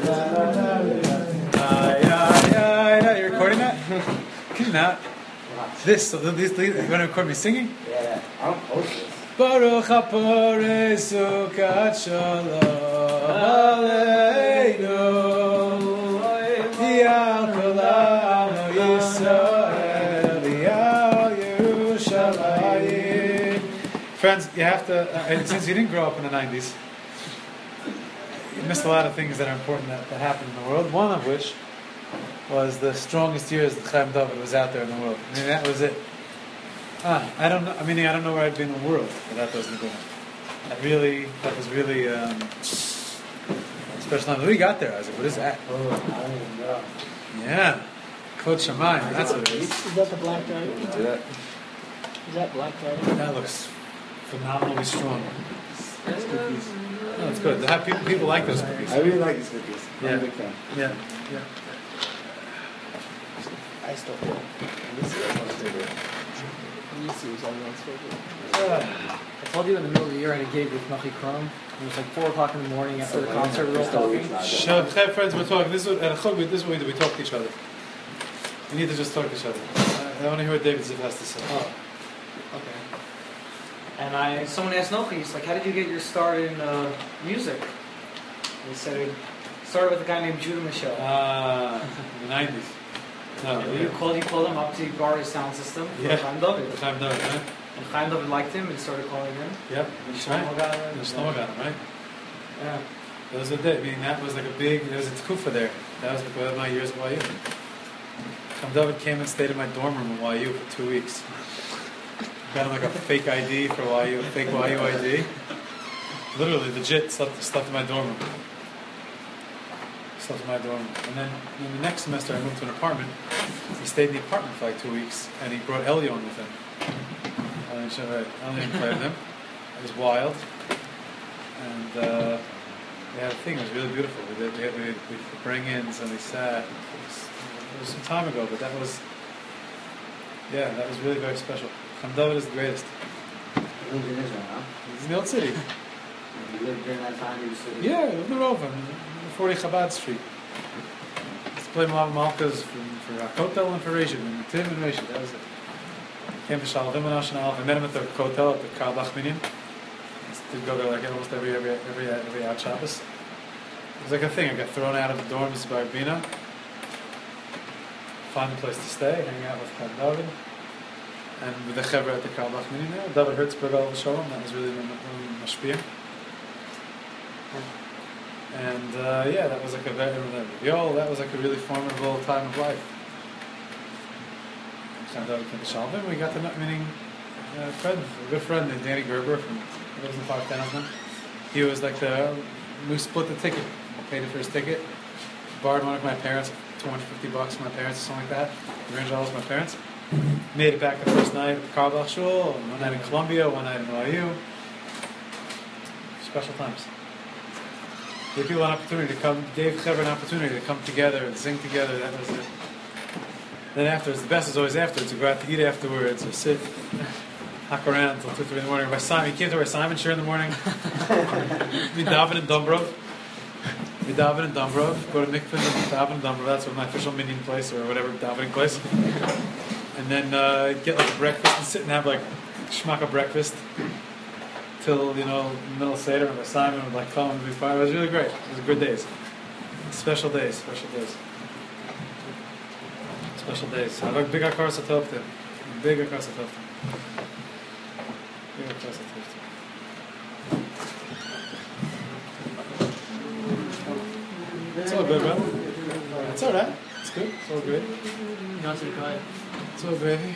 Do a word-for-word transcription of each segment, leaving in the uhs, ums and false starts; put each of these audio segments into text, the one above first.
You're recording that? Can you not? This, so these, these, you want to record me singing? Yeah, I don't post this. Baruch hapore sukat shalom aleinu Yal kol amo Yisrael Yal Yerushalayim. Friends, you have to, uh, since you didn't grow up in the nineties, you missed a lot of things that are important that, that happened in the world, one of which was the strongest years that Chaim David was out there in the world. I mean, that was it. Ah, I don't know. I mean, I don't know where I'd be in the world without those Nigunim. That really, that was really um, special time. What do you got there, Isaac? What is that? Oh, I don't even know. Yeah, Kod Shamayim. That's what it is. Is that the black dragon? Do that. Is that black dragon? That looks phenomenally strong. That's cookies. Oh, it's good. The have people, people like those cookies. I really like these cookies. I'm Yeah. a big fan. Yeah, yeah. I still feel. This is everyone's favorite. This is everyone's favorite. Uh, I told you in the middle of the year I had a gig with Nochi Krom. It was like four o'clock in the morning after the concert. We were all talking. Shabbat Chai, friends, we're talking. This is what, at a chog, this is what we do. We talk to each other. We need to just talk to each other. I, I want to hear what David Ziv has to say. Oh, okay. And I, someone asked Nochi, he's like, "How did you get your start in uh, music?" And he said it started with a guy named Judah Michel. Ah, the nineties. No, And yeah. you called, you called him up to borrow his sound system for Yeah. Chaim David. Chaim David, right? And Chaim David liked him and started calling him. Yep, And that's Shlomo right. got him. And Shlomo got him, right? Yeah. Those are the, I mean, that was like a big, there was a tkufa there. That was one of my years at Y U. Chaim David came and stayed in my dorm room at Y U for two weeks. Got him like a fake I D for Y U, a fake Y U I D. Literally, legit, slept, slept in my dorm room. Slept in my dorm room. And then in the next semester, I moved to an apartment. He stayed in the apartment for like two weeks, and he brought Elion with him. Elion Shavit. Elion played with him. It was wild. And uh, we had a thing, it was really beautiful. We did, we had, we had, we had bring-ins, and we sat. It was, it was some time ago, but that was, yeah, that was really very special. Chaim David is the greatest. You lived in Israel, huh? He's in the old city. You lived during that time, you used to... Yeah, I lived in Rova, on forty Chabad Street. Used to play Malav Malkas for, for Kotel and for Rishon, and Tim and Rishon, that was it. Came to Shalavim and Ashan Aleph. I met him at the Kotel, at the Karl Bachminian. Used to go there like almost every, every, every, every Ad Shabbos. It was like a thing, I got thrown out of the dorms by Bina. Find a place to stay, hang out with Chaim David. And with the Chevra at the Karl Bachminian there, David Hertzberg al Shalom, that was really mashpia. And uh, yeah, that was like a very, yo, that was like a really formidable time of life. And David came to Shalom, we got to know, meaning, a friend, a good friend named Danny Gerber from, he lives in Park Townsend. He was like the, we split the ticket, I paid for his ticket, borrowed one of my parents, two hundred fifty bucks from my parents or something like that, three hundred dollars from my parents. Made it back the first night at Karl Bach Shul, one night in Columbia, one night in Y U. Special times. Gave people an opportunity to come, gave Chevra an opportunity to come together and sing together, that was it. Then afterwards, the best is always afterwards, to go out to eat afterwards, or sit, hack around until two, three in the morning. By Simon, he came to our Simon share in the morning. We daven in Dombrov. We daven in Dombrov, go to Mikvah and daven in Dombrov, that's what my official minion place, or whatever, davening place. And then uh, get like a breakfast and sit and have like shmaka breakfast till, you know, middle of Seder, and Simon would like come and be fine. It was really great. It was good days. Special days, special days. Special days. Have a big akar satovtim. Big akar satovtim. Big akar satovtim. It's all good, bro. It's all right. It's good. It's all good. You want to go ahead? It's all gravy.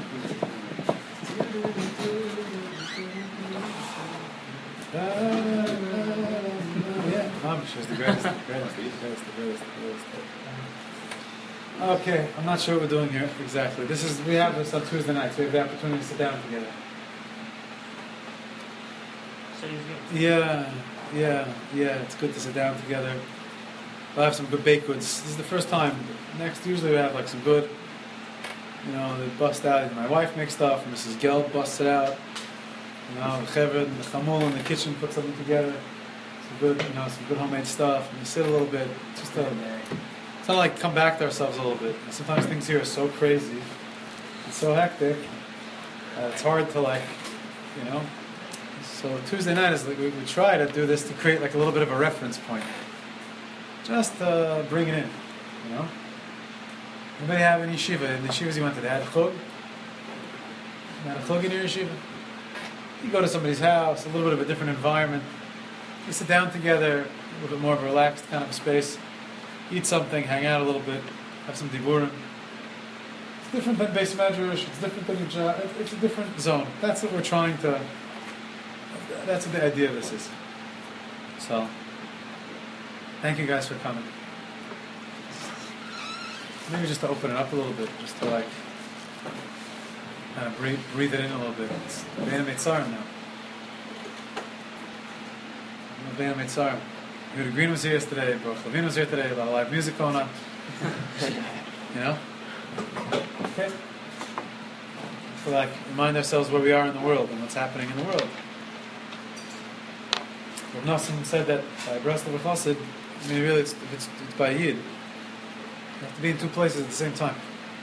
Uh, yeah, Mom, she's the greatest, the greatest, the greatest, the greatest, the greatest. Okay, I'm not sure what we're doing here exactly. This is we have this on Tuesday nights. We have the opportunity to sit down together. So you Yeah, yeah, yeah. It's good to sit down together. We'll have some good baked goods. This is the first time. Next, usually we have like some good. You know, they bust out. My wife makes stuff. Missus Gelb busts it out. You know, the Cheved and the Chamul in the kitchen put something together. some good, you know, some good homemade stuff, and we sit a little bit. It's just a, it's not like come back to ourselves a little bit. And sometimes things here are so crazy, it's so hectic, uh, it's hard to like, you know. So Tuesday night is like we, we try to do this to create like a little bit of a reference point, just uh, bring it in, you know. Anybody have any yeshiva? In the yeshivas you went to, they had chug? You had a chug in your yeshiva? You go to somebody's house, a little bit of a different environment. You sit down together, a little bit more of a relaxed kind of a space. Eat something, hang out a little bit, have some diburim. It's different than Beis Medrash. It's different than your job. It's a different zone. That's what we're trying to. That's what the idea of this is. So, thank you guys for coming. Maybe just to open it up a little bit, just to like kind of breathe, breathe it in a little bit. It's Beina Mitzrayim now. Beina Mitzrayim. Yehuda Green was here yesterday. Baruch Levine was here today. A lot of live music going on. You know. Okay. So like remind ourselves where we are in the world and what's happening in the world. Rav Nosson said that by Breslov Chassid, I mean really it's, it's, it's by Yid. You have to be in two places at the same time.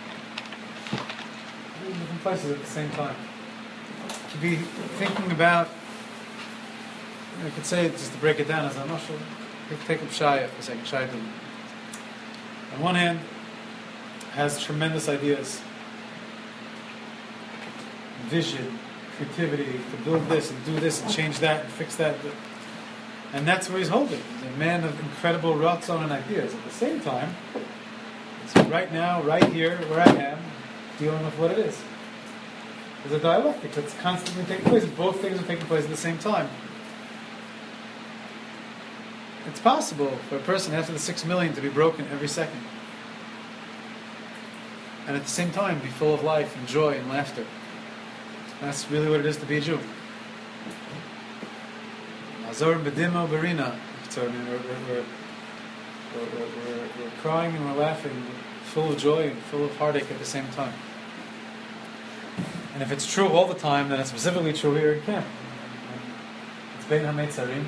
Be in different places at the same time. To be thinking about, you know, I could say it just to break it down as I'm not sure. Take up Shaya for a second. Shaya didn't. On one hand, has tremendous ideas, vision, creativity to build this and do this and change that and fix that. And that's where he's holding. He's a man of incredible ratzon and ideas. At the same time, it's right now, right here, where I am, dealing with what it is. There's a dialectic that's constantly taking place. Both things are taking place at the same time. It's possible for a person after the six million to be broken every second. And at the same time be full of life and joy and laughter. That's really what it is to be a Jew. Azor Bedimo Barina. We're, we're, we're, we're, we're crying and we're laughing, full of joy and full of heartache at the same time. And if it's true all the time, then it's specifically true here in camp. It's Bein HaMetzarim.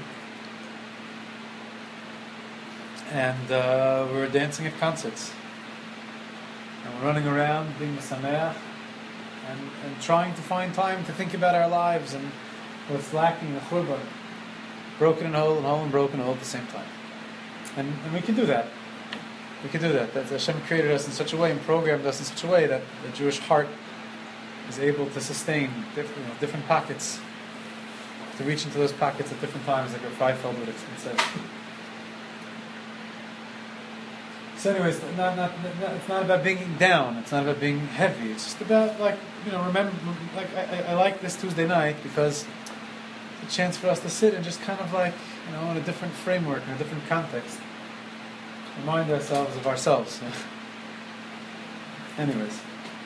And uh, we're dancing at concerts. And we're running around being Mesameach and, and trying to find time to think about our lives and what's lacking, the churban. Broken and whole and whole and broken all at the same time. And, and we can do that. We can do that. That Hashem created us in such a way and programmed us in such a way that the Jewish heart is able to sustain different, you know, different pockets, to reach into those pockets at different times, like a Freifeld would say. So anyways, not, not, not, it's not about being down. It's not about being heavy. It's just about, like, you know, remember, like, I, I like this Tuesday night because it's a chance for us to sit and just kind of like, you know, in a different framework, in a different context, remind ourselves of ourselves. Anyways.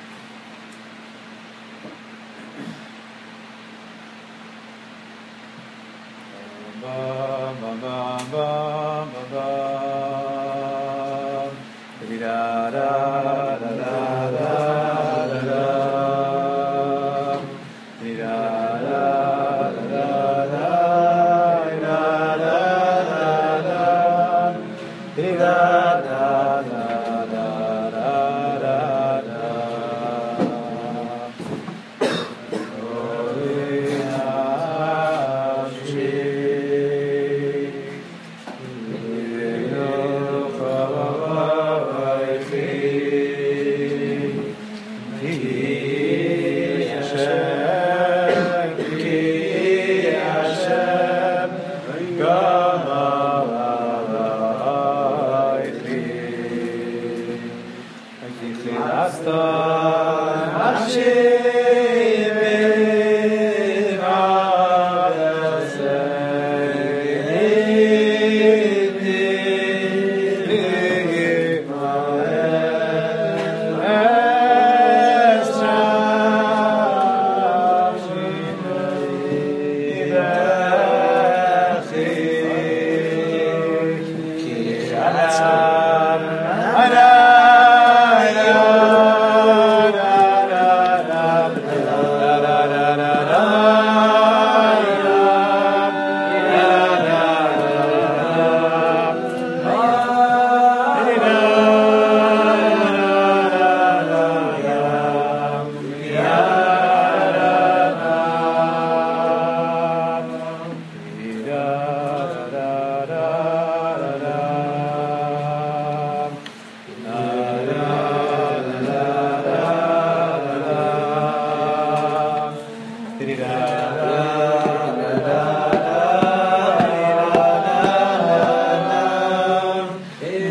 Ba, ba, ba, ba, ba, ba. Da, da, da, da, da, da, da. Da, da, da, da, da, da, da, da, da, da, da.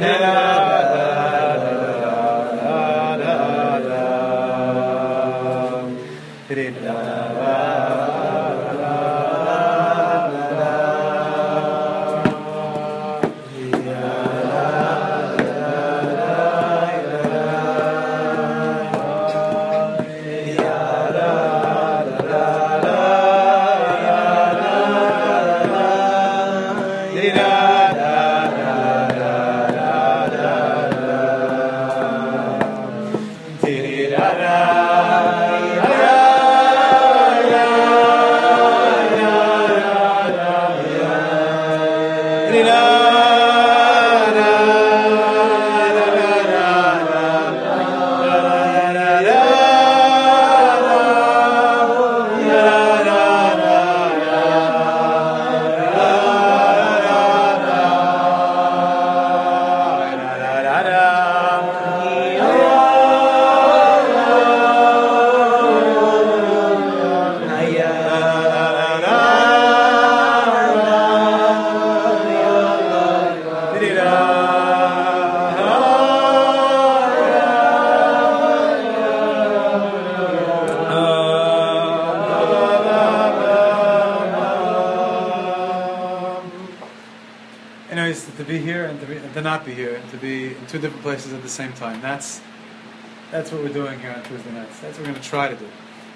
Anyways, to be here and to, be, and to not be here, and to be in two different places at the same time. That's that's what we're doing here on Tuesday nights. That's what we're going to try to do.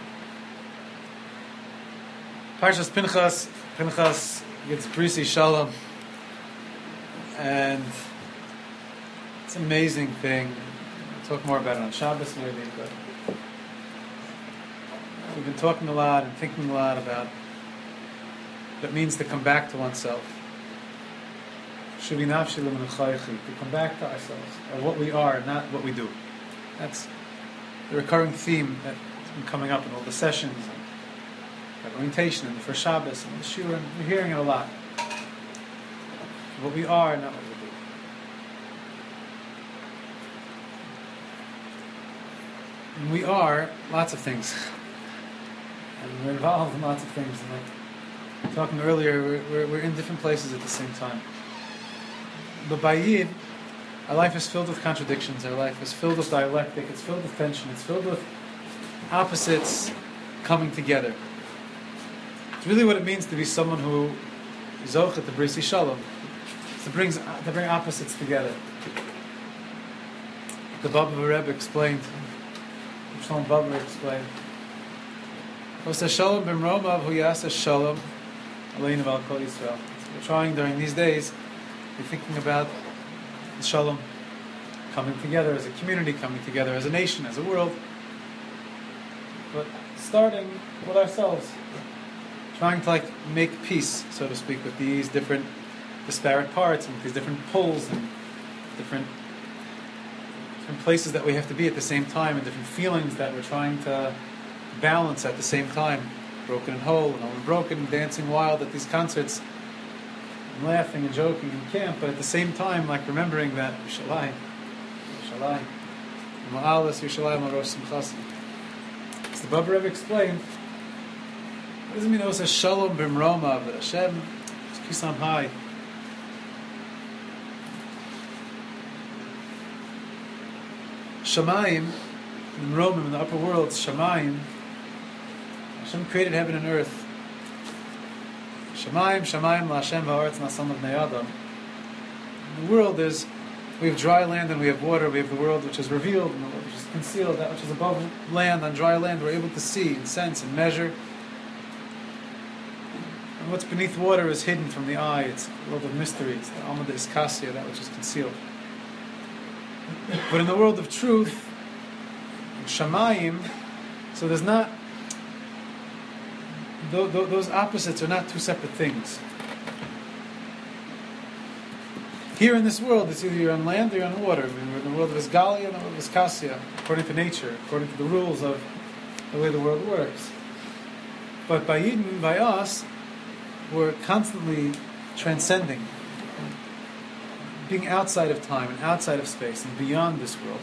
Parshas Pinchas, Pinchas gets Brisi Shalom, and it's an amazing thing. We'll talk more about it on Shabbos maybe, but we've been talking a lot and thinking a lot about what it means to come back to oneself. To come back to ourselves, or what we are, not what we do. That's the recurring theme that's been coming up in all the sessions, and the orientation, and the first Shabbos, and the Shur, and we're hearing it a lot. What we are, not what we do. And we are lots of things, and we're involved in lots of things. And like talking earlier, we're, we're, we're in different places at the same time. But by Yid, our life is filled with contradictions, our life is filled with dialectic, it's filled with tension, it's filled with opposites coming together. It's really what it means to be someone who is zochet to Brisi Shalom, to bring, to bring opposites together. The Baba Rebbe explained, Shalom Baba explained, Osa Shalom b'mromav hu yasa Shalom aleinu v'al kol Yisrael. We're trying during these days, we're thinking about Shalom, coming together as a community, coming together as a nation, as a world. But starting with ourselves, trying to like make peace, so to speak, with these different disparate parts and these different pulls and different, different places that we have to be at the same time, and different feelings that we're trying to balance at the same time. Broken and whole, and unbroken, and dancing wild at these concerts. And laughing and joking in camp, but at the same time, like remembering that Yushalayim, Yushalayim, Ma'alas Yushalayim Marosh Simchasim. As the Baba Rebbe explained, what does it mean? It says Shalom b'mroma, that Hashem is peace on high. Shamayim, in Rome, in the upper world, Shamayim, Hashem created heaven and earth. Shamayim, Shamayim, La'Hashem v'Haaretz Na'asam B'nei Adam. In the world is, we have dry land and we have water. We have the world which is revealed and the world which is concealed. That which is above land, on dry land, we're able to see and sense and measure. And what's beneath water is hidden from the eye. It's a world of mystery. It's the Alma de Iskasia, that which is concealed. But in the world of truth, in Shamayim, so there's not, th- th- those opposites are not two separate things. Here in this world, it's either you're on land or you're on water. I mean, we're in the world of Isgalia and the world of Iskasia, according to nature, according to the rules of the way the world works. But by Eden, by us, we're constantly transcending, being outside of time and outside of space and beyond this world.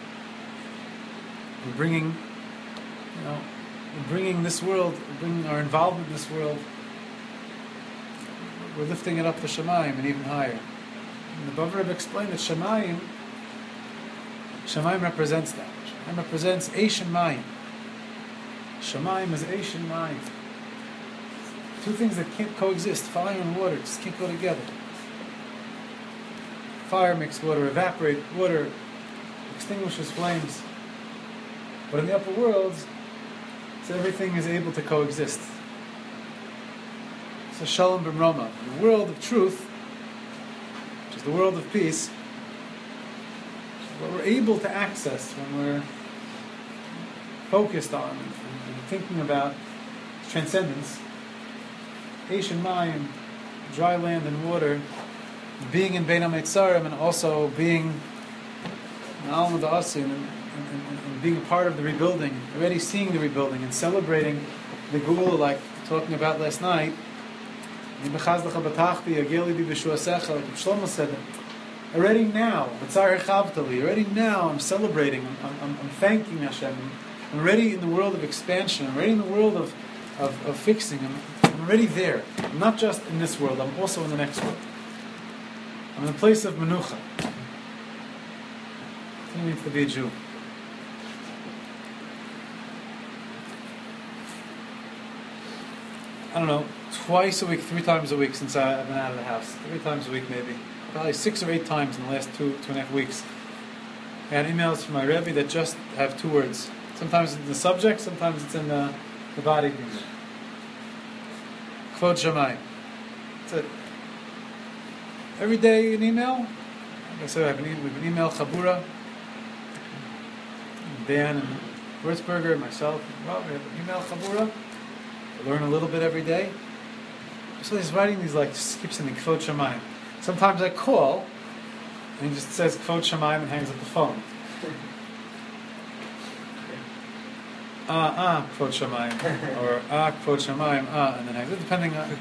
We're bringing, you know, we're bringing this world, we're bringing our involvement in this world, we're lifting it up to Shamayim and even higher. And the Bava Rebbe explained that Shemayim, Shemayim represents that. Shemayim represents Eish and Mayim. Shemayim is Eish and Mayim. Two things that can't coexist. Fire and water just can't go together. Fire makes water evaporate. Water extinguishes flames. But in the upper worlds, so everything is able to coexist. So Shalom B'Roma. In the world of truth, which is the world of peace, what we're able to access when we're focused on and, and thinking about transcendence, Eish and Mayim, dry land and water, being in Bein HaMetzarim and also being in Alma Da'asin and, and, and, and being a part of the rebuilding, already seeing the rebuilding and celebrating the Geula like talking about last night. Like Shlomo said, already now, already now I'm celebrating, I'm, I'm, I'm thanking Hashem, I'm already in the world of expansion, I'm already in the world of, of, of fixing, I'm, I'm already there. I'm not just in this world, I'm also in the next world. I'm in the place of Menucha. What it means to be a Jew. I don't know, twice a week, three times a week since I've been out of the house. Three times a week maybe. Probably six or eight times in the last two, two and a half weeks. I had emails from my Rebbe that just have two words. Sometimes it's in the subject, sometimes it's in the, the body. Kvod Shamayim. That's it. Every day an email. Like I said, I have an, e- we have an email Chabura. Dan and Würzburger and myself. Well, we have an email Chabura. I learn a little bit every day. So he's writing these like, just keeps saying Kvod Shamayim. Sometimes I call, and he just says Kvod Shamayim and hangs up the phone. Ah, ah, Kvod Shamayim. Or ah, Kvod Shamayim, ah, and then hangs up, depending on...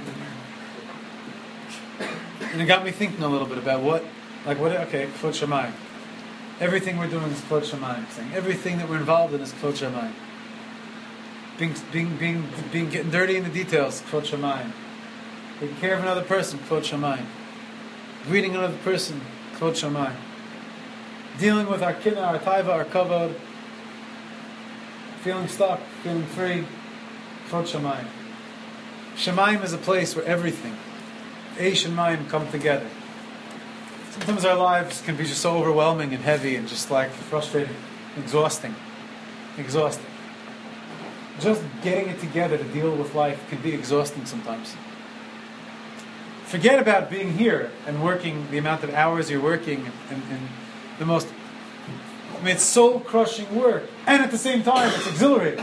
And it got me thinking a little bit about what, like what, okay, Kvod Shamayim. Everything we're doing is Kvod Shamayim. Saying everything that we're involved in is Kvod Shamayim. Being, being, being, being, getting dirty in the details, Kvod Shamayim. Taking care of another person, Kvod Shamayim. Greeting another person, Kvod Shamayim. Dealing with our kinna, our taiva, our kavod. Feeling stuck, feeling free, Kvod Shamayim. Shamayim is a place where everything, Eish and Mayim, come together. Sometimes our lives can be just so overwhelming and heavy and just like frustrating, exhausting. Exhausting. Just getting it together to deal with life can be exhausting sometimes. Forget about being here and working the amount of hours you're working and, and the most... I mean, it's soul-crushing work. And at the same time, it's exhilarating.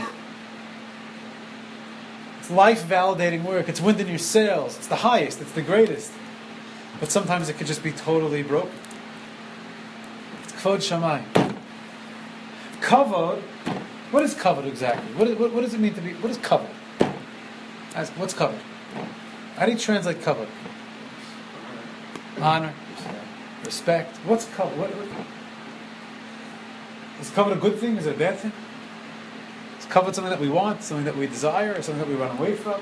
It's life-validating work. It's wind in your sails. It's the highest. It's the greatest. But sometimes it could just be totally broken. It's Kvod Shamayim. Kavod. What is kavod exactly? What, is, what, what does it mean to be... What is kavod? Ask, what's kavod? How do you translate kavod? Honor. Respect. What's kavod? What, what, is kavod a good thing? Is it a bad thing? Is kavod something that we want? Something that we desire? Or something that we run away from?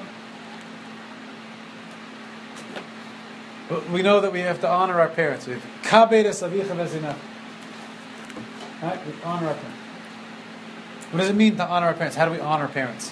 But we know that we have to honor our parents. We have kabed es avicha v'zinach. Right? We honor our parents. What does it mean to honor our parents? How do we honor parents?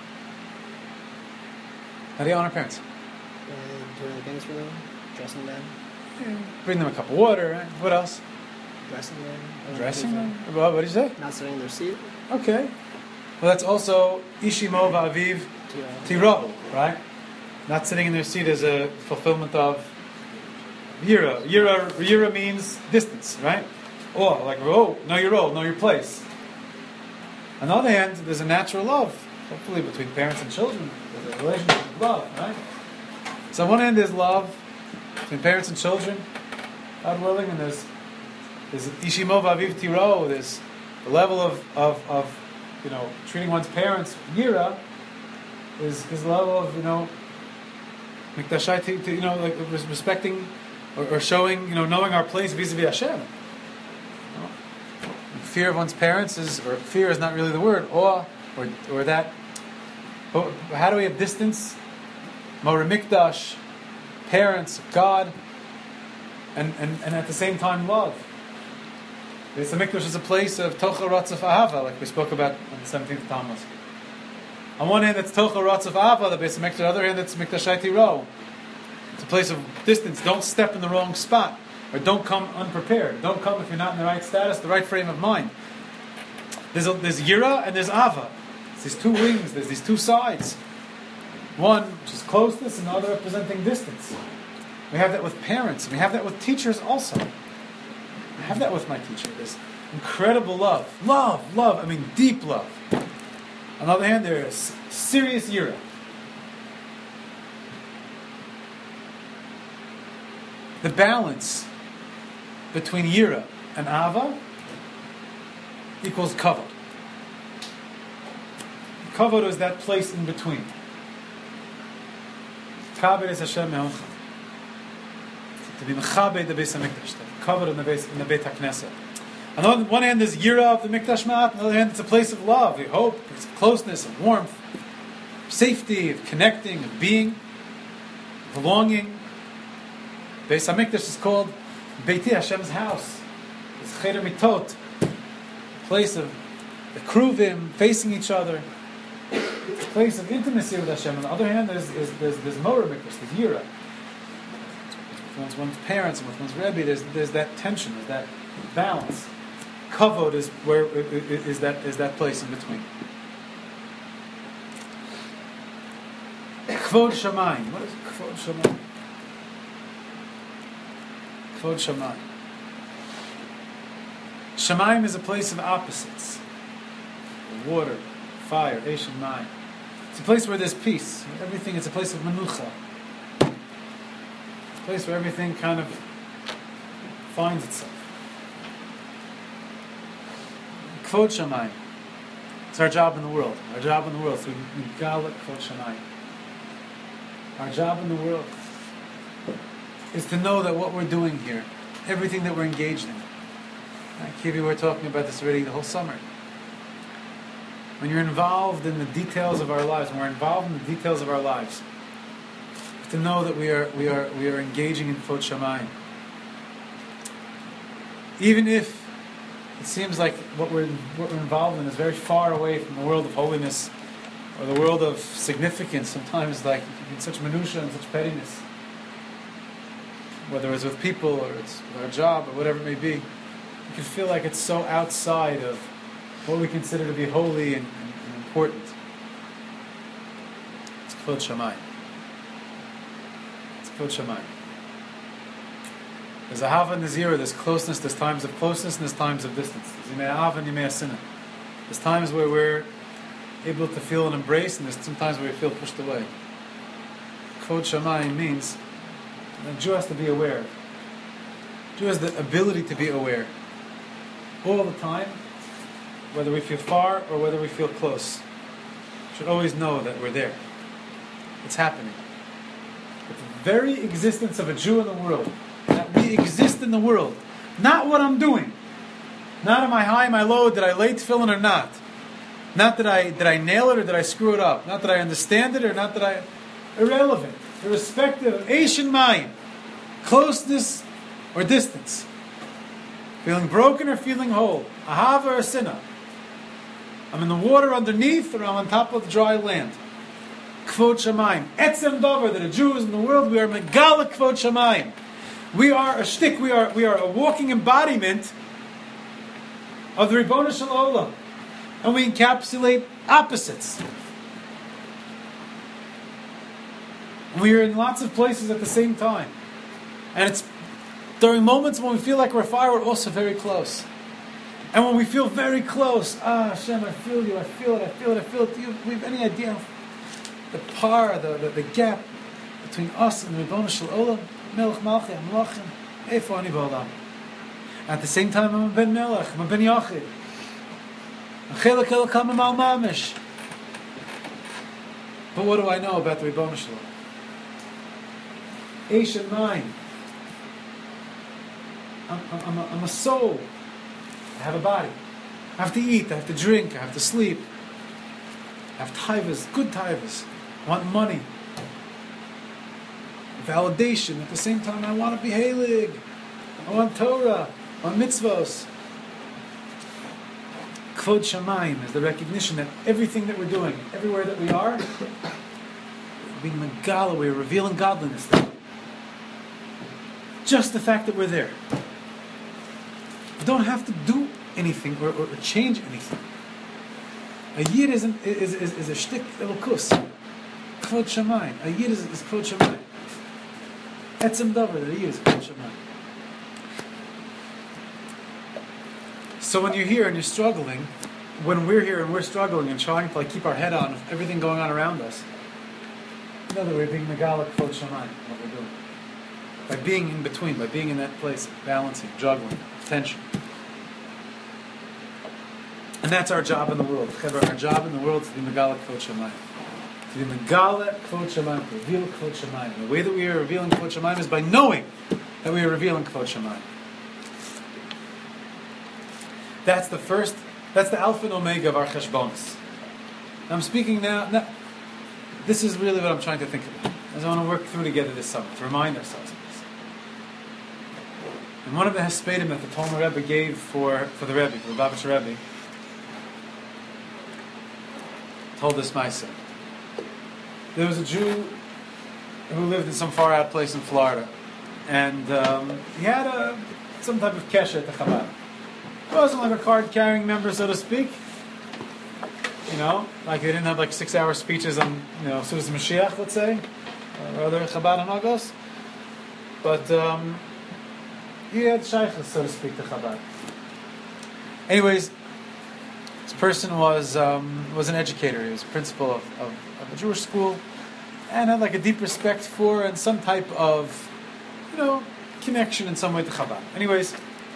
How do you honor parents? Uh, doing things for them, dressing them. Yeah, bring them a cup of water. Right? What else? Dressing them. Dressing them? What, what did you say? Not sitting in their seat. Okay. Well, that's also Ishimo Va'aviv Tiro, right? Not sitting in their seat as a fulfillment of Yira. Yira, Yira means distance, right? Or, like, oh, know your role, know your place. On the other hand, there's a natural love, hopefully between parents and children. There's a relationship of love, right? So on one hand, there's love between parents and children, God willing, and there's there's Ishimo Va'aviv Tiro, there's the level of, of, of you know, treating one's parents, Yira, is is the level of, you know, Mikdashai, to, to, you know, like respecting or, or showing, you know, knowing our place vis-a-vis Hashem. Fear of one's parents is, or fear is not really the word, awe, or or that. But how do we have distance? Mora Mikdash, parents, God, and, and, and at the same time love. Beis Hamikdash is a place of Tocha Ratzaf Ahava, like we spoke about on the seventeenth Tammuz. On one hand, it's Tocha Ratzaf Ahava, the Beis Hamikdash. On the other hand, it's Mikdash Tiro. It's a place of distance. Don't step in the wrong spot, or don't come unprepared. Don't come if you're not in the right status, the right frame of mind. There's a, there's Yira and there's Ava. There's these two wings. There's these two sides. One which is closeness, and the other representing distance. We have that with parents. We have that with teachers also. I have that with my teacher. There's incredible love. Love, love. I mean, deep love. On the other hand, there is serious Yira. The balance between Yira and Ava equals Kavod. Kavod is that place in between. Kavod is Hashem Me'ocha. To be Mechabed the Beis HaMikdash. Kavod in the Beis, in the Beit HaKnesset. On the one hand, there's Yira of the Mikdash Ma'at. On the other hand, it's a place of love, of hope, of closeness, of warmth, of safety, of connecting, of being, belonging. Beis HaMikdash is called Beiti, Hashem's house. It's Cheder Mitot, a place of the Kruvim facing each other. It's a place of intimacy with Hashem. On the other hand, there's there's there's, there's Moreh Mikdash, there's Yira. With one's, one's parents and with one's Rebbe, there's there's that tension, there's that balance. Kavod is where is that is that place in between. Kvod Shamayim. What is Kvod Shamayim? Kvod Shamayim. Shamayim is a place of opposites. Water, fire, Eish and Mayim. It's a place where there's peace. Everything. It's a place of menucha. It's a place where everything kind of finds itself. Kvod Shamayim. It's our job in the world. Our job in the world. So we gala Kvod Shamayim. Our job in the world is to know that what we're doing here, everything that we're engaged in. Kivi, we were talking about this already the whole summer. When you're involved in the details of our lives, when we're involved in the details of our lives, we have to know that we are we are we are engaging in Kvod Shamayim. Even if it seems like what we're what we're involved in is very far away from the world of holiness or the world of significance, sometimes like in such minutiae and such pettiness, whether it's with people or it's with our job or whatever it may be, you can feel like it's so outside of what we consider to be holy and, and, and important. It's Kvod Shamayim. It's Kvod Shamayim. There's a Hava and there's Yira, there's closeness, there's times of closeness and there's times of distance. There's Yimei Hava and Yimei Sinah. There's times where we're able to feel an embrace, and there's sometimes where we feel pushed away. Kvod Shamayim means that a Jew has to be aware. A Jew has the ability to be aware all the time, whether we feel far or whether we feel close. We should always know that we're there. It's happening. But the very existence of a Jew in the world, that we exist in the world, not what I'm doing, not am I high, am I low, did I lay tefillin or not, not that I did I nail it or did I screw it up, not that I understand it or not that I, irrelevant, irrespective of Eish and Mayim, closeness or distance, feeling broken or feeling whole, Ahava or Sinah, I'm in the water underneath or I'm on top of the dry land. Kvod Shamayim. Etzem Dover, that a Jew is in the world, we are Megala Kvod Shamayim. We are a shtick, we are we are a walking embodiment of the Ribono Shel Olam. And we encapsulate opposites. And we are in lots of places at the same time. And it's during moments when we feel like we're far, we're also very close. And when we feel very close, ah, Hashem, I feel you, I feel it, I feel it, I feel it. Do you have any idea the par, the, the, the gap between us and the Ribono Shel Olam? Melech Malchi, Amalachim, Eifo Ani Ba'olam. At the same time, I'm a Ben Melech, I'm a Ben Yachid. Chelek Elokam Mal Mamish. But what do I know about the Ribono Shel Olam? Eish and Mayim. I'm, I'm, a, I'm a soul. I have a body. I have to eat, I have to drink, I have to sleep. I have taivas, good taivas. I want money. Validation. At the same time, I want to be heilig. I want Torah. I want mitzvos. Kvod Shamayim is the recognition that everything that we're doing, everywhere that we are, being Megala, we're revealing godliness there. Just the fact that we're there. We don't have to do anything or, or, or change anything. A yid is, an, is, is, is a shtik elokus. Kvod Shamayim. A yid is, is Kvod Shamayim. Etzem davar, that a yid is Kvod Shamayim. So when you're here and you're struggling, when we're here and we're struggling and trying to like keep our head on with everything going on around us, know that we're being Megala Kvod Shamayim, what we're doing. By being in between, by being in that place, balancing, juggling, tension. And that's our job in the world. Our job in the world is to be Megala Kvod Shamayim. To be Megala Kvod Shamayim, to reveal Kvod Shamayim. The way that we are revealing Kvod Shamayim is by knowing that we are revealing Kvod Shamayim. That's the first, that's the alpha and omega of our cheshbonos. I'm speaking now, now, this is really what I'm trying to think about. As I want to work through together this summer, to remind ourselves of this. And one of the hespedim that the Talmud Rebbe gave for, for the Rebbe, for the Lubavitcher Rebbe, told this Maisa. There was a Jew who lived in some far out place in Florida. And um, he had a, some type of kesher to Chabad. He wasn't like a card-carrying member, so to speak. You know, like they didn't have like six-hour speeches on, you know, Sudas Mashiach, let's say, or other Chabad and Agos. But um, he had shaykhs, so to speak, to Chabad. Anyways, this person was um, was an educator. He was principal of, of, of a Jewish school, and had like a deep respect for and some type of, you know, connection in some way to Chabad. Anyways.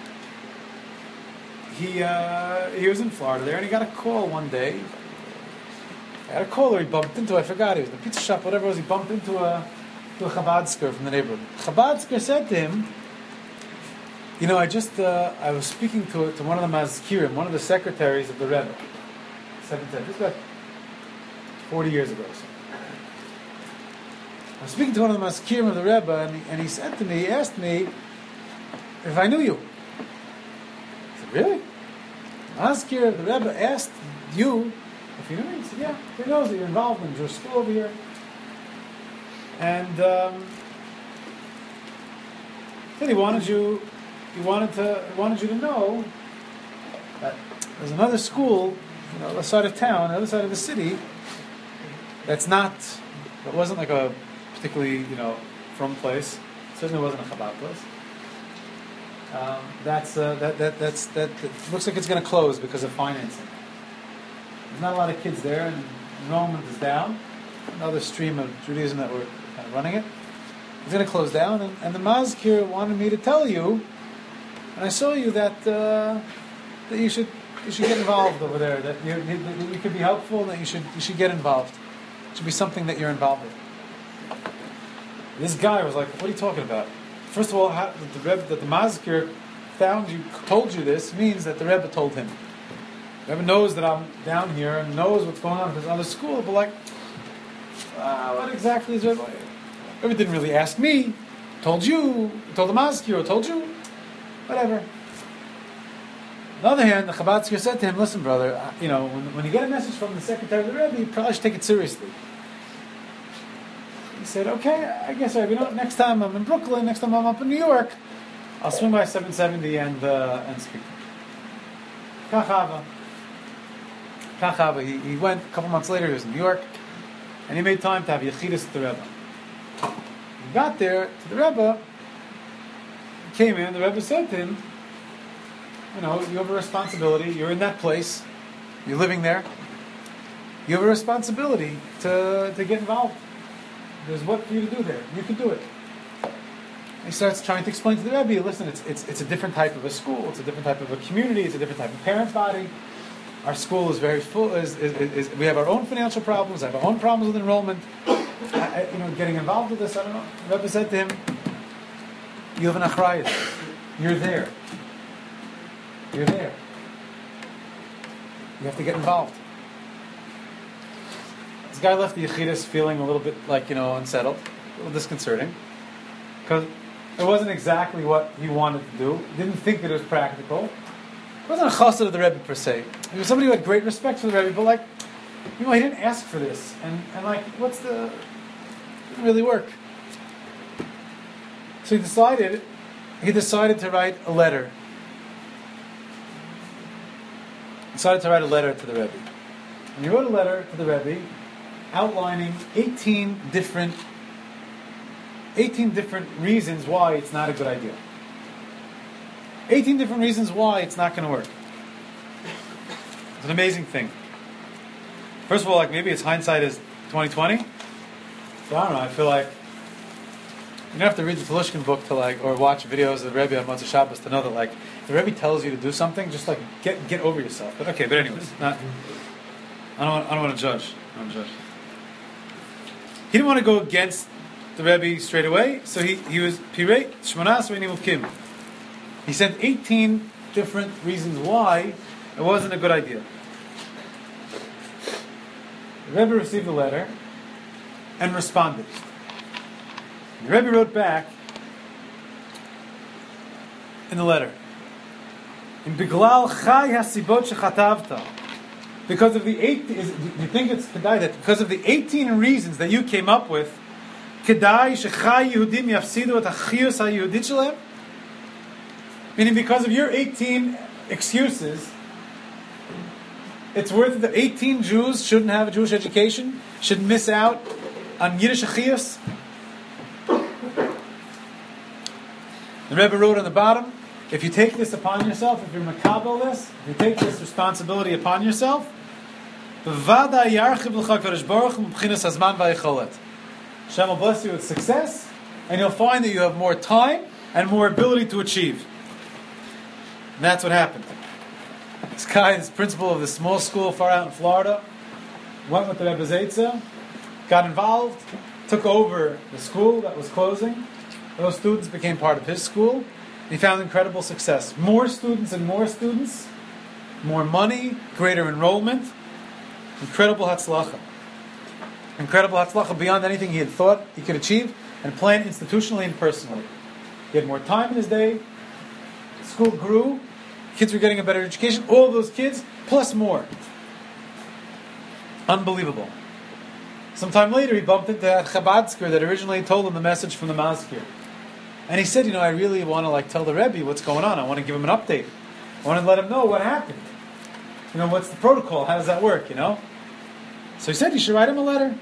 He uh, he was in Florida there, and he got a call one day. He had a call, or he bumped into, I forgot, he was in the pizza shop, whatever it was, he bumped into a, to a Chabadsker from the neighborhood. Chabadsker said to him, you know, I just, uh, I was speaking to to one of the Mazkirim, one of the secretaries of the Rebbe. Seven, ten, this was about forty years ago or so. I was speaking to one of the Mazkirim of the Rebbe, and he, and he said to me, he asked me if I knew you. Really? Maskir, the Rebbe asked you if you knew me. He said, yeah, he knows that you're involved in Jewish school over here. And um, then he wanted you, he wanted to, he wanted you to know that there's another school, you know, the other side of town, the other side of the city, that's not, that wasn't like a particularly, you know, from place. It certainly wasn't a Chabad place. Um, that's uh, that that that's that, that looks like it's going to close because of financing. There's not a lot of kids there, and enrollment is down. Another stream of Judaism that we're kind of running it. It's going to close down, and, and the Mazkir wanted me to tell you, and I saw you that uh, that you should you should get involved over there. That you, that you could be helpful, and that you should you should get involved. It should be something that you're involved with. This guy was like, "What are you talking about?" First of all, how, that the Rebbe, that the Mazkir found you, told you this, means that the Rebbe told him. The Rebbe knows that I'm down here and knows what's going on at this other school, but like, uh, what exactly is Rebbe? Rebbe didn't really ask me. Told you. Told the Mazkir. Told you. Whatever. On the other hand, the Chabadsker said to him, "Listen, brother, uh, you know, when, when you get a message from the secretary of the Rebbe, you probably should take it seriously." He said, okay, I guess I, you know, next time I'm in Brooklyn, next time I'm up in New York, I'll swing by seven seventy and uh, and speak. Kachava. Kachava. He, he went a couple months later, he was in New York, and he made time to have Yechidus to the Rebbe. He got there to the Rebbe, he came in, the Rebbe said to him, you know, you have a responsibility, you're in that place, you're living there, you have a responsibility to, to get involved. There's what for you to do there. You can do it. He starts trying to explain to the Rebbe, listen, it's it's it's a different type of a school, it's a different type of a community, it's a different type of parent body. Our school is very full. Is, is, is, is we have our own financial problems. I have our own problems with enrollment. I, I, you know, getting involved with this, I don't know. The Rebbe said to him, "You have an achrayus. You're there. You're there. You have to get involved." This guy left the Yechidus feeling a little bit like, you know, unsettled, a little disconcerting. Because It wasn't exactly what he wanted to do. Didn't think that it was practical. It wasn't a chassid of the Rebbe per se. He was somebody who had great respect for the Rebbe, but like, you know, he didn't ask for this. And, and like, what's the... It didn't really work. So he decided, he decided to write a letter. He decided to write a letter to the Rebbe. And he wrote a letter to the Rebbe outlining eighteen different eighteen different reasons why it's not a good idea. eighteen different reasons why it's not going to work. It's an amazing thing. First of all, like maybe it's hindsight is twenty twenty. So I don't know, I feel like you don't have to read the Telushkin book to like, or watch videos of the Rebbe on Motzei Shabbos to know that like, if the Rebbe tells you to do something, just like get get over yourself. But okay, but anyways, not, I don't want, I don't want to judge. I don't want to judge. He didn't want to go against the Rebbe straight away, so he, he was Pirei Shmonas Ve'Nimukim. He sent eighteen different reasons why it wasn't a good idea. The Rebbe received the letter and responded. The Rebbe wrote back in the letter, "In Biglal Chai Hasibot Shechatavta." Because of the eight, is, do you think it's kedai that because of the eighteen reasons that you came up with, kedai shechai Yehudim yafsidu et hachiyus haYehudit shelem? Meaning, because of your eighteen excuses, it's worth it that eighteen Jews shouldn't have a Jewish education, should miss out on Yiddish achiyus. The Rebbe wrote on the bottom, if you take this upon yourself, if you're makabel this, if you take this responsibility upon yourself, Hashem will bless you with success, and you'll find that you have more time and more ability to achieve. And that's what happened. This guy, this principal of this small school far out in Florida, went with the Rebbe Zeitza, got involved, took over the school that was closing. Those students became part of his school. He found incredible success. More students and more students, more money, greater enrollment. Incredible hatzlacha. Incredible hatzlacha beyond anything he had thought he could achieve and plan institutionally and personally. He had more time in his day. School grew. Kids were getting a better education. All those kids, plus more. Unbelievable. Sometime later, he bumped into that Chabadsker that originally told him the message from the Mazkir. And he said, you know, I really want to like tell the Rebbe what's going on. I want to give him an update. I want to let him know what happened. You know, what's the protocol? How does that work, you know? So he said, you should write him a letter.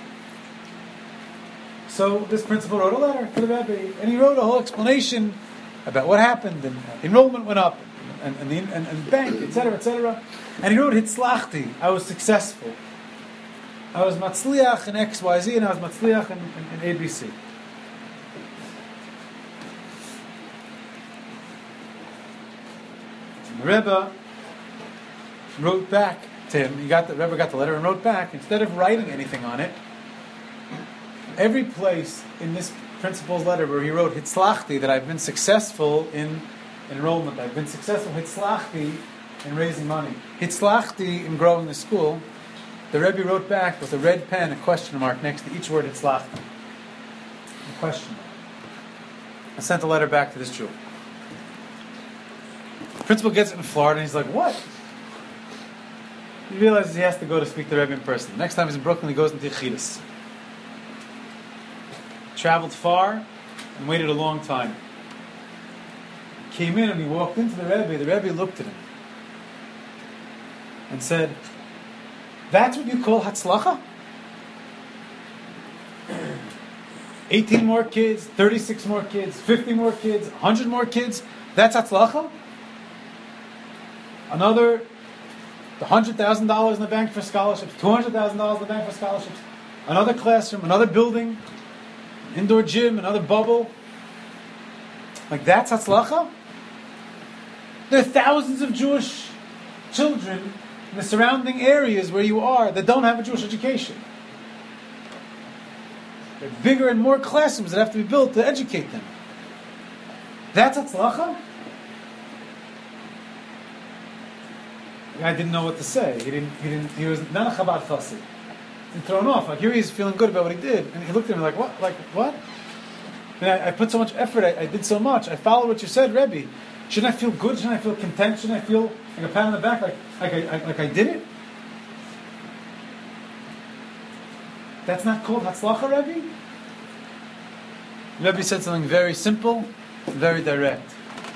So this principal wrote a letter to the Rebbe, and he wrote a whole explanation about what happened, and enrollment went up, and, and the and, and bank, et cetera, et cetera. And he wrote, Hitzlachti, I was successful. I was matzliach in X Y Z, and I was matzliach in, in, in A B C. The Rebbe wrote back to him. He got the Rebbe got the letter and wrote back. Instead of writing anything on it, every place in this principal's letter where he wrote Hitzlachti, that I've been successful in enrollment, I've been successful Hitzlachti in raising money, Hitzlachti in growing the school, the Rebbe wrote back with a red pen a question mark next to each word Hitzlachti. A question mark. I sent a letter back to this Jew. The principal gets it in Florida and he's like, what? He realizes he has to go to speak to the Rebbe in person. Next time he's in Brooklyn, he goes into Yechidus. Traveled far and waited a long time. Came in and he walked into the Rebbe. The Rebbe looked at him and said, that's what you call Hatzlacha? eighteen more kids, thirty-six more kids, fifty more kids, one hundred more kids. That's Hatzlacha? Another one hundred thousand dollars in the bank for scholarships, two hundred thousand dollars in the bank for scholarships, another classroom, another building, an indoor gym, another bubble. Like that's Hatzlacha? There are thousands of Jewish children in the surrounding areas where you are that don't have a Jewish education. There are bigger and more classrooms that have to be built to educate them. That's Hatzlacha? The guy didn't know what to say. He didn't. He didn't. He was not a Chabad chassid. He's thrown off. Like here, he's feeling good about what he did, and he looked at me like, "What? Like what?" And I, I put so much effort. I, I did so much. I followed what you said, Rebbe. Shouldn't I feel good? Shouldn't I feel content? Shouldn't I feel like a pat on the back, like like I, I like I did it? That's not called Hatzlacha, Rebbe? Rebbe said something very simple, very direct.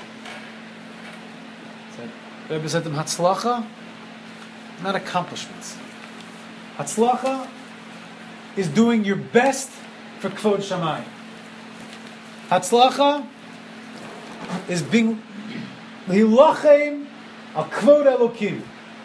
Said, Rebbe said to him, Hatzlacha, not accomplishments. Hatzlacha is doing your best for Kvod Shamayim. Hatzlacha is being Lilachem al Kvod Elokim.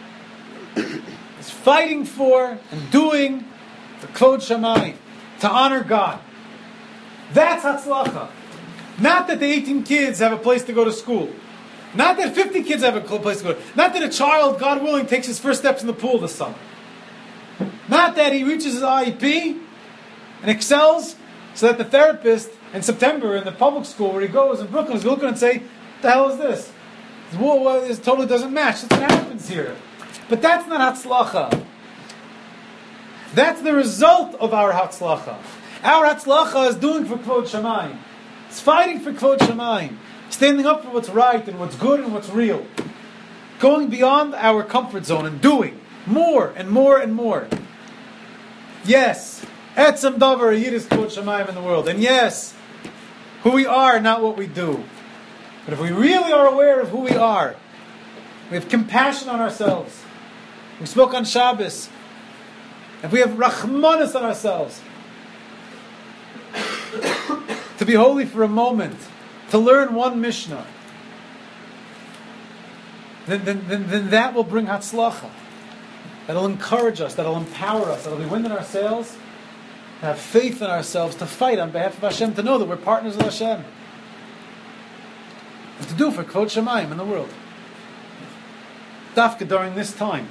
Is fighting for and doing the Kvod Shamayim, to honor God. That's Hatzlacha. Not that the eighteen kids have a place to go to school. Not that fifty kids have a place to go to. Not that a child, God willing, takes his first steps in the pool this summer. Not that he reaches his I E P and excels so that the therapist in September in the public school where he goes in Brooklyn is looking and say, what the hell is this? Whoa, whoa, this totally doesn't match. That's what happens here. But that's not Hatzlacha. That's the result of our Hatzlacha. Our Hatzlacha is doing for Kvod Shamayim. It's fighting for Kvod Shamayim. Standing up for what's right and what's good and what's real. Going beyond our comfort zone and doing more and more and more. Yes, Etzem Davar Yidis Kvod Shamayim in the world. And yes, who we are, not what we do. But if we really are aware of who we are, we have compassion on ourselves. We spoke on Shabbos. If we have Rachmanis on ourselves, to be holy for a moment, to learn one Mishnah, then, then, then, then that will bring Hatzlacha. That'll encourage us, that'll empower us, that'll be wind in our sails, to have faith in ourselves, to fight on behalf of Hashem, to know that we're partners of Hashem. And to do for Kvod Shamayim in the world. Dafka during this time.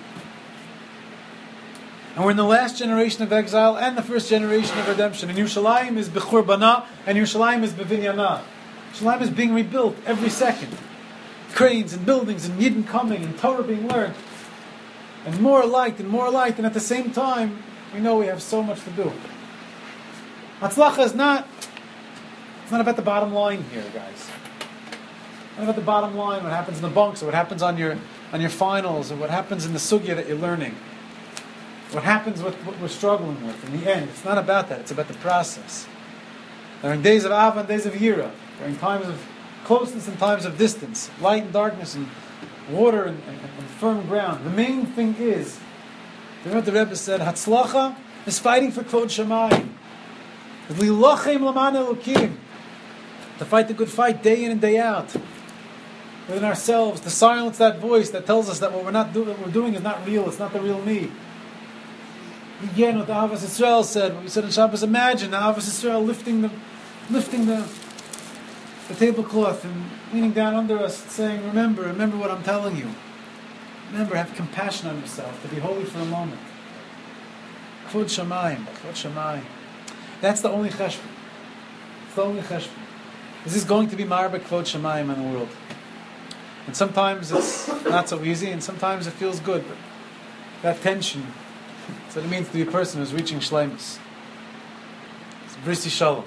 And we're in the last generation of exile and the first generation of redemption. And Yerushalayim is b'churbana and Yerushalayim is b'vinyana. Yerushalayim is being rebuilt every second. Cranes and buildings and Yidden coming and Torah being learned. And more light and more light. And at the same time, we know we have so much to do. Hatzlacha is not, it's not about the bottom line here, guys. It's not about the bottom line, what happens in the bunks, or what happens on your on your finals, or what happens in the sugya that you're learning. What happens with what we're struggling with in the end. It's not about that, it's about the process. During days of Ava and days of Yira, during times of closeness and times of distance, light and darkness and water and, and, and firm ground. The main thing is, remember what the Rebbe said, Hatzlacha is fighting for Kvod Shamayim. Lilachem laman Elokim. To fight the good fight day in and day out. Within ourselves, to silence that voice that tells us that what we're not do- what we're doing is not real, it's not the real me. Again, what the Avos Yisrael said, what we said in Shabbos, imagine the Avos Yisrael lifting the lifting the the tablecloth and leaning down under us, saying, remember, remember what I'm telling you. Remember, have compassion on yourself, to be holy for a moment. Kvod Shamayim, Kvod Shamayim. That's the only cheshbon. It's the only cheshbon. This is going to be Marba Kvod Shamayim in the world. And sometimes it's not so easy, and sometimes it feels good, but that tension, that's what it means to be a person who's reaching Shleimus. It's Brisi Shalom.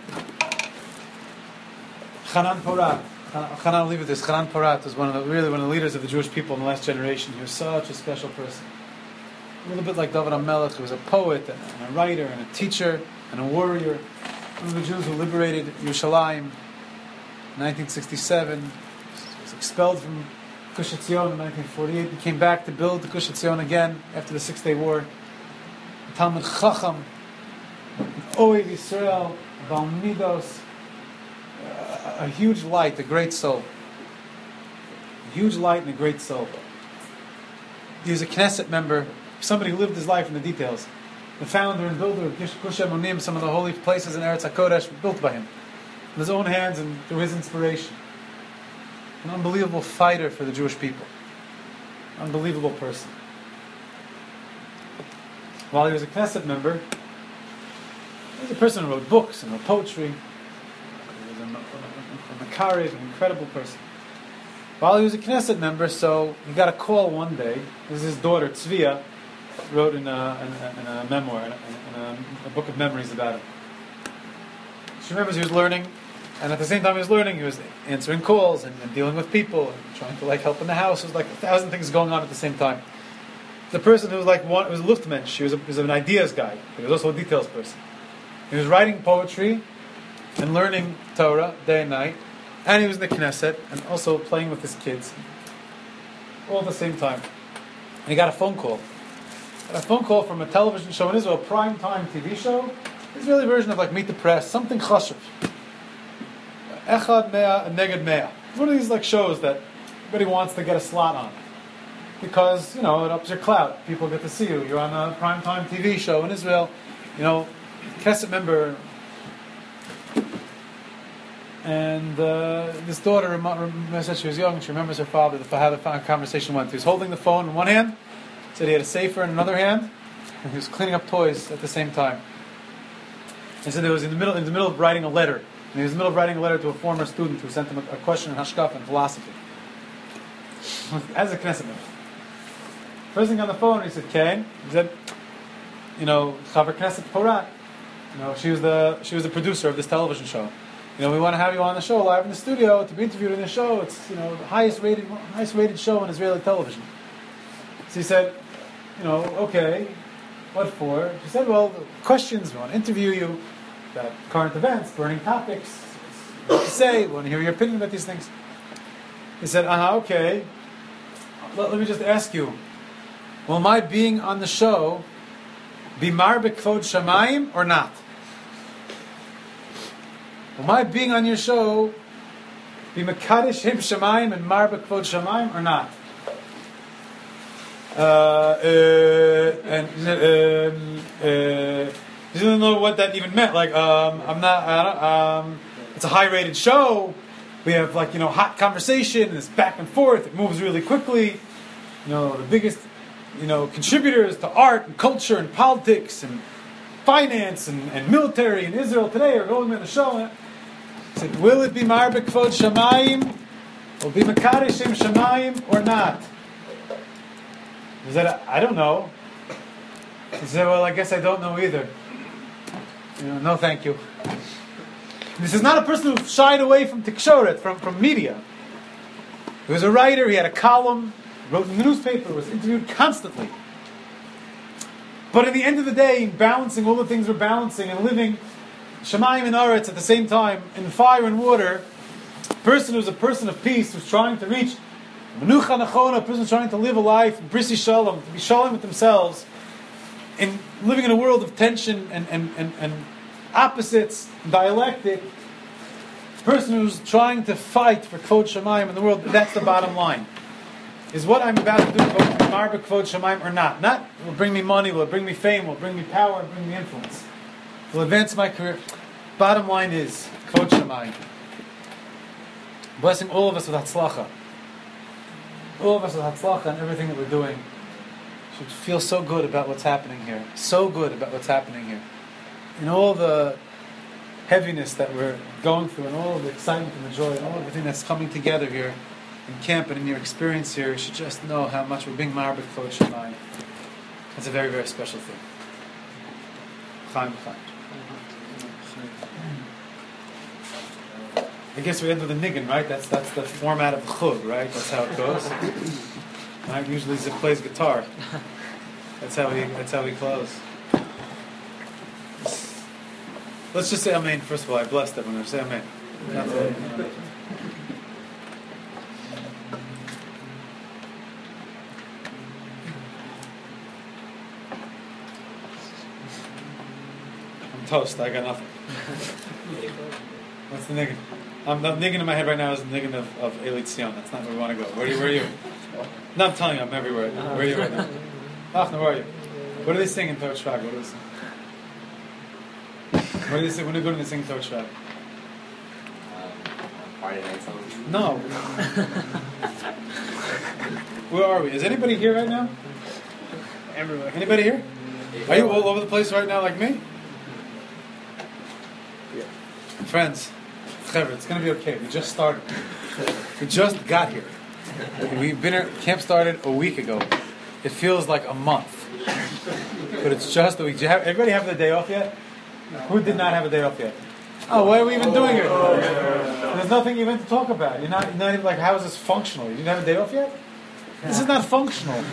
Chanan Porat. Chanan, I'll leave it this. Chanan Porat was one of the, really one of the leaders of the Jewish people in the last generation. He was such a special person. A little bit like David HaMelech, who was a poet and a writer and a teacher and a warrior. One of the Jews who liberated Yerushalayim in nineteen sixty-seven. He was expelled from Gush Etzion in nineteen forty-eight. He came back to build the Gush Etzion again after the Six Day War. A Talmud Chacham, Oev Yisrael, Baal Midos, a huge light, a great soul. A huge light and a great soul. He was a Knesset member, somebody who lived his life in the details. The founder and builder of Gush Emunim, some of the holy places in Eretz HaKodesh were built by him. In his own hands and through his inspiration. An unbelievable fighter for the Jewish people. Unbelievable person. While he was a Knesset member, he was a person who wrote books and wrote poetry. He was a, a, a, a Makari, an incredible person. While he was a Knesset member, so he got a call one day. This is his daughter, Tzvia, wrote in a, in a, in a memoir, in, a, in a, a book of memories about him. She remembers he was learning And at the same time he was learning, he was answering calls and, and dealing with people and trying to like help in the house. There was like a thousand things going on at the same time. The person who was like one was a Luftmensch. He was, a, he was an ideas guy. He was also a details person. He was writing poetry and learning Torah day and night, and he was in the Knesset and also playing with his kids, all at the same time. And he got a phone call. Got a phone call from a television show in Israel, a prime time T V show, Israeli version of like Meet the Press, something chashuv. Echad Mea and Neged Mea. It's one of these like shows that everybody wants to get a slot on. Because, you know, it ups your clout. People get to see you. You're on a primetime T V show in Israel. You know, Knesset member. And uh, this daughter rem- said she was young. She remembers her father, the, how the conversation went. He was holding the phone in one hand. Said he had a sefer in another hand. And he was cleaning up toys at the same time. He said he was in the middle, in the middle of writing a letter. And he was in the middle of writing a letter to a former student who sent him a, a question on Hashkafa and philosophy. As a Knesset member. First thing on the phone, he said, Ken, he said, you know, Chaver Knesset Porat, you know, she was the she was the producer of this television show. You know, we want to have you on the show live in the studio to be interviewed in the show. It's, you know, the highest rated highest rated show on Israeli television. So he said, you know, okay, what for? She said, well, the questions, we want to interview you about current events, burning topics, what to say, we want to hear your opinion about these things. He said, uh-huh, okay, let, let me just ask you, will my being on the show be mar b'kvod shamayim or not? Will my being on your show be mekadesh him shamayim and mar b'kvod shamayim or not? Uh, uh, and um, uh, he didn't know what that even meant. Like, um, I'm not. I don't, um, it's a high-rated show. We have like you know hot conversation. And it's back and forth. It moves really quickly. You know, the biggest you know contributors to art and culture and politics and finance and, and military in Israel today are going on the show. He said, "Will it be mar b'kvod shamayim? Will it be mekadesh him shamayim or not?" He said, I don't know. He said, well, I guess I don't know either. You know, no thank you. This is not a person who shied away from tikshoret, from, from media. He was a writer, he had a column, wrote in the newspaper, was interviewed constantly. But at the end of the day, balancing all the things we're balancing and living Shamayim and Aretz at the same time, in fire and water, a person who's a person of peace, who's trying to reach Menucha Nachona, a person trying to live a life, Brisi Shalom, to be Shalom with themselves, in living in a world of tension and, and, and, and opposites, dialectic, a person who's trying to fight for Kvod Shamayim in the world, that's the bottom line. Is what I'm about to do going to Mar Kvod Shamayim or not? Not, will bring me money, will it bring me fame, will it bring me power, will it bring me influence, will advance my career. Bottom line is, Kvod Shamayim. Blessing all of us with Hatzlacha. All of us with Hatzlacha and everything that we're doing should feel so good about what's happening here. So good about what's happening here. And all the heaviness that we're going through and all the excitement and the joy and all everything that's coming together here in camp and in your experience here, you should just know how much we're being mar b'kvod shamayim. It's a very, very special thing. Chaim Chaim. I guess we end with a niggin, right? That's that's the format of the chug, right? That's how it goes. Right? Usually Zip plays guitar. That's how we that's how we close. Let's just say amen. First of all, I blessed everyone. Say amen. Not to- I'm toast. I got nothing. What's the niggin? Um, the niggin in my head right now is the niggin of, of Eli Tzion. That's not where we want to go. Where are you? Where are you? No, I'm telling you, I'm everywhere. Where are you right now? Achna, where are you? What do they sing in Torah Shvag? What do they sing? What do they sing? When do they sing Torah Shvag? Um, Friday night songs. No. Where are we? Is anybody here right now? Everywhere. Anybody here? Are you all over the place right now like me? Yeah. Friends, Chaver, it's going to be okay. We just started. We just got here. We've been here, camp started a week ago. It feels like a month. But it's just a week. Do you have, everybody have the day off yet? Who did not have a day off yet? Oh, why are we even doing it? There's nothing even to talk about. You're not, you're not even like, how is this functional? You didn't have a day off yet? This is not functional.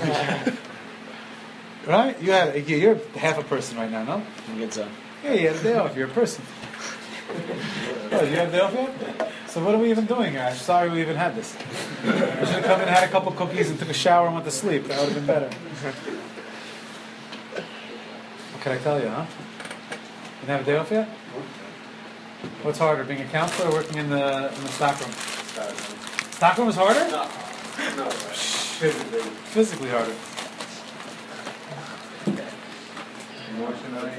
Right? You had, you're half a person right now, no? Good zone. Yeah, you had a day off. You're a person. Oh, you have a day off yet? So what are we even doing here? I'm sorry we even had this. We should have come in and had a couple cookies and took a shower and went to sleep. That would have been better. What can I tell you, huh? You didn't have a day off yet? What's harder, being a counselor or working in the in the stockroom? Stockroom is harder? No. No. Physically. Physically harder. Emotionally.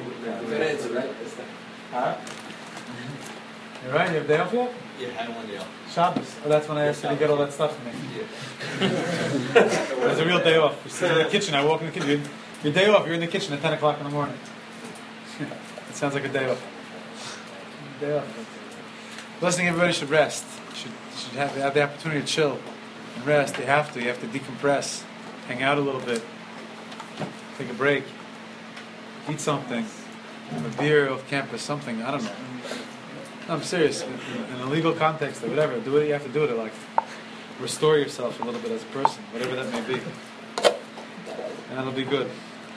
Huh? You right? You have a day off yet? Yeah, I had one day off. Shabbos. Oh, that's when I asked you to get all that stuff for me. It was a real day off. You sit in the kitchen. I walk in the kitchen. Your day off. You're in the kitchen at ten o'clock in the morning. It sounds like a day off. Day off. Listening, everybody should rest. Should should have, have the opportunity to chill and rest. They have to. You have to decompress, hang out a little bit, take a break, eat something, have a beer off campus, something. I don't know. No, I'm serious. In, in a legal context or whatever, do what you have to do to like restore yourself a little bit as a person, whatever that may be, and that'll be good.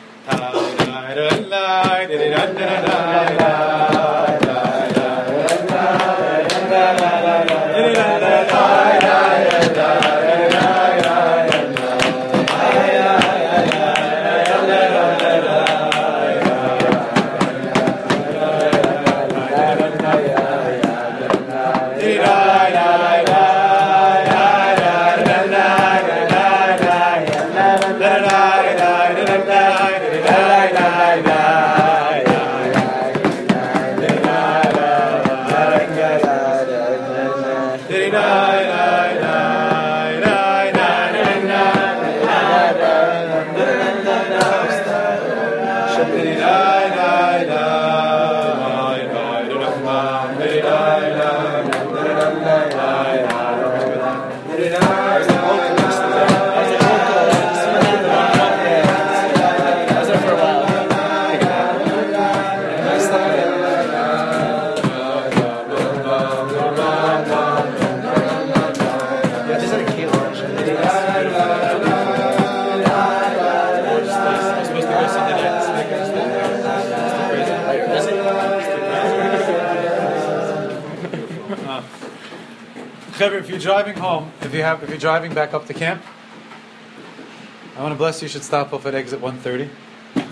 If you're driving home, if you have, if you're driving back up to camp, I want to bless you. You should stop off at exit one thirty to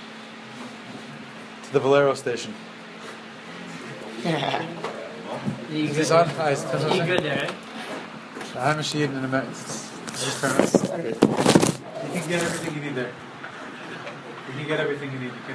the Valero station. You Is this on? Ah, is it- You good there, eh? I'm a Shiite in the You can get everything you need there. You can get everything you need. You can